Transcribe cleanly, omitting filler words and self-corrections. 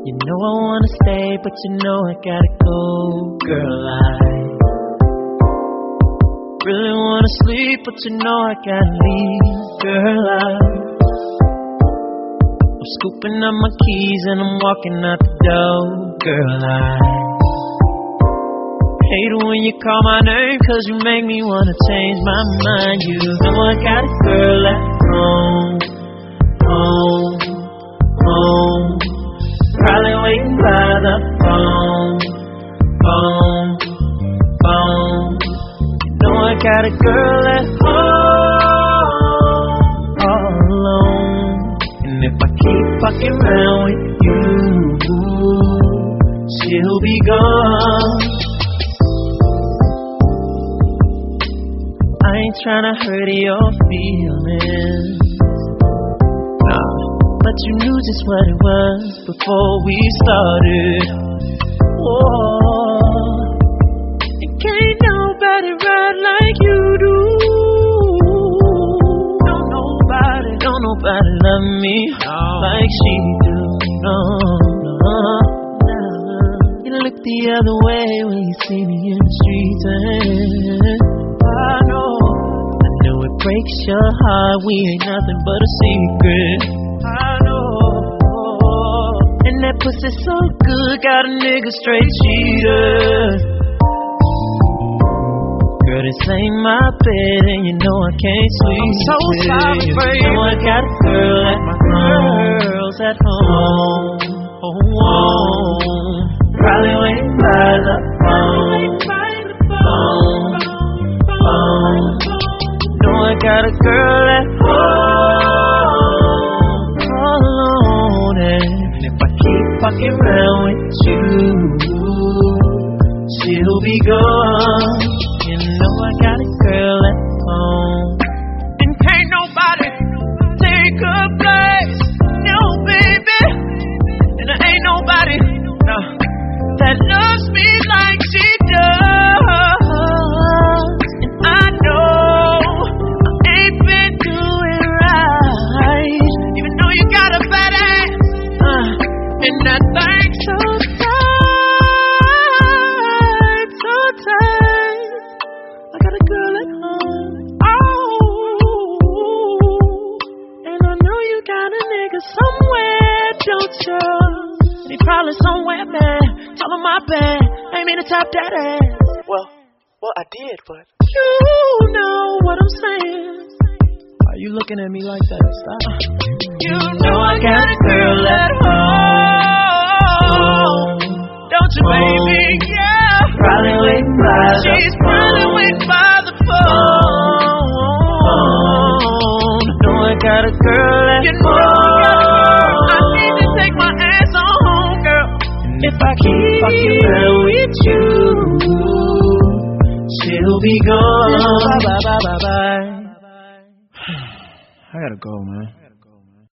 You know I wanna stay, but you know I gotta go. Girl, I really wanna sleep, but you know I gotta leave. Girl, I'm scooping up my keys and I'm walking out the door. Girl, I hate it when you call my name, cause you make me wanna change my mind. You know I got a girl at home, home, home, probably waiting by the phone, phone, phone. You know I got a girl at home, all alone. And if I keep fucking around with you, she'll be gone. I ain't tryna hurt your feelings, nah, but you knew just what it was before we started. Whoa, and can't nobody ride like you do. Don't nobody love me like she do. No, no. You look the other way when you see me in the streets, and I know it breaks your heart. We ain't nothing but a secret. I know. And that pussy so good, got a nigga straight cheater. Girl, this ain't my bed, and you know I can't sleep. I'm so sorry, baby. You know I got a girl at my girls at home, home. Probably waiting by the phone, phone, phone. Know I got a girl at home, all alone. And if I keep fucking around with you, she'll be gone. You know I got a girl at home, and can't nobody take her place. No, baby, and there ain't nobody that loves me like she does. And I know I ain't been doing right, even though you got a fat ass and that thing so tight, so tight. I got a girl at home, oh, and I know you got a nigga somewhere, don't you? And he probably somewhere bad. Tell him my bad, I ain't mean to top that ass. Well, I did, but you know what I'm saying. Are you looking at me like that? Stop. You know I got a girl at home, don't you, baby? Yeah. Probably waiting by the phone. She's probably waiting by the phone. Know I got a girl at home. I need to take my ass on home, girl. And if I keep fucking around with you, she'll be gone. Bye, bye, bye, bye, bye. I gotta go, man.